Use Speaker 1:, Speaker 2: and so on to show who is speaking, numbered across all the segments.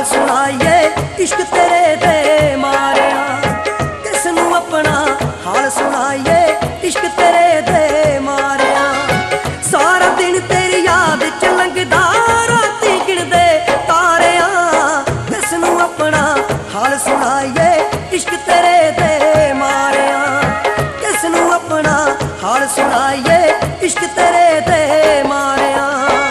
Speaker 1: हाल सुनाइए इश्क तेरे दे मारिया, किसनू अपना हाल सुनाइए इश्क तेरे दे मारिया। सारा दिन तेरी याद च लंघदा राती गिणदे तारिया, किसनू अपना हाल सुनाइए इश्क तेरे दे मारिया, किसनू अपना हाल सुनाइए इश्क तेरे दे मारिया।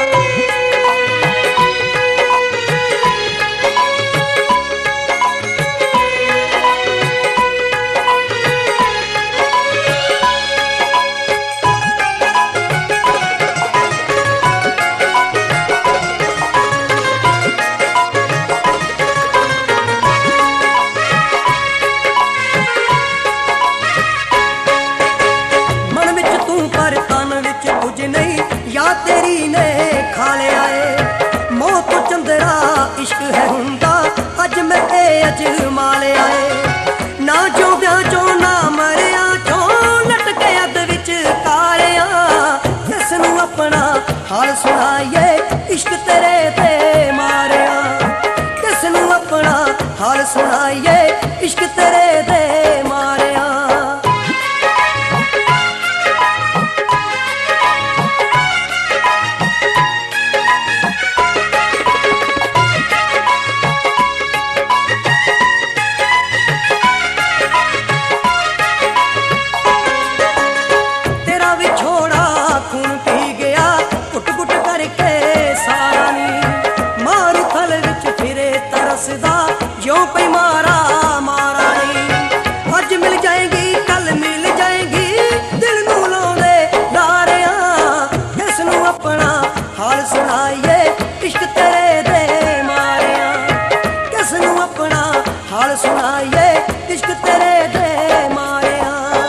Speaker 1: या तेरी ने खा लिया है मौत तो चंदरा इश्क है हुंदा, अज मैं अजमा लिया है। ना जिउंदियां चो ना मरिया चो लटके अद विच कालिया, किसनू अपना हाल सुनाइए इश्क तेरे ते मारिया, किसनू अपना हाल सुनाइए इश्क तेरे ते मारिया। जो पई मारा मारा नहीं, अज मिल जाएगी कल मिल जाएगी दिल नू लाउंदे डारिया, किसनू अपना हाल सुनाइए इश्क तेरे दे मारिया, किसनू अपना हाल सुनाइए इश्क तेरे दे मारिया।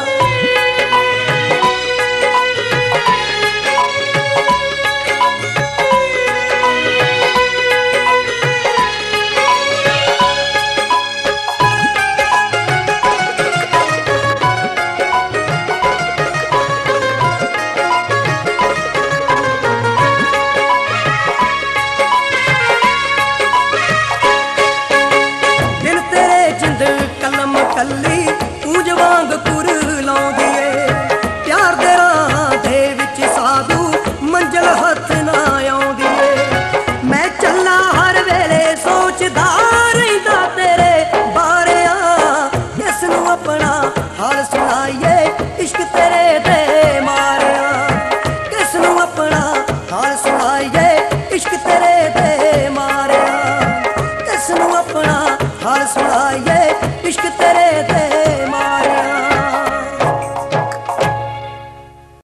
Speaker 1: कल्ली ऊंज वांग कुर लाउंदी ए, प्यार दे राह दे विच साधु मंजिल हथ ना आउंदी ए। मैं चला हर वेले सोचदा रहिंदा तेरे बारिया, किसनू अपना हाल सुनाइए इश्क तेरे दे मारिया, किसनू अपना हाल सुनाइए इश्क तेरे दे मारिया, किसनू अपना हाल सुनाइए इश्क तेरे दे